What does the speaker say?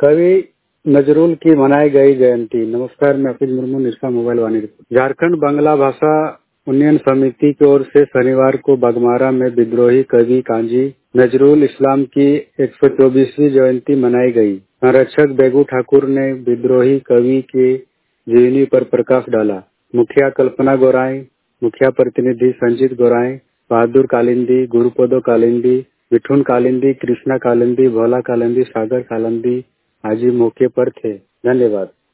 कवि नजरुल की मनाई गई जयंती। नमस्कार, मैं हफीज मुर्मू, निष्ठा मोबाइल वाणी रिपोर्ट। झारखंड बांग्ला भाषा उन्नयन समिति की ओर से शनिवार को बाघमारा में विद्रोही कवि काजी नजरुल इस्लाम की 124वीं जयंती मनाई गई। संरक्षक बेगू ठाकुर ने विद्रोही कवि के जीवनी पर प्रकाश डाला। मुखिया कल्पना गोराई, मुखिया प्रतिनिधि संजीत गोराई, बहादुर कालिंदी, गुरुपदो कालिंदी, मिठुन कालिंदी, कृष्णा कालिंदी, भोला कालिंदी, सागर कालिंदी आदि मौके पर थे। धन्यवाद।